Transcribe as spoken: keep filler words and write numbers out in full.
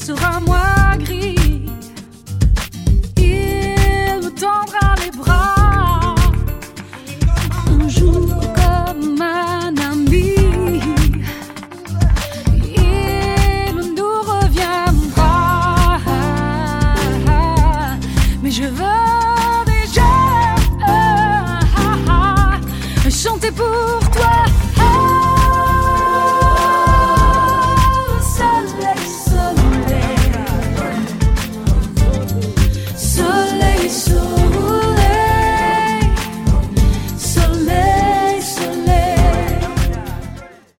sera moins gris. Il me tendra les bras un jour comme un ami. Il nous reviendra, mais je veux déjà chanter pour toi.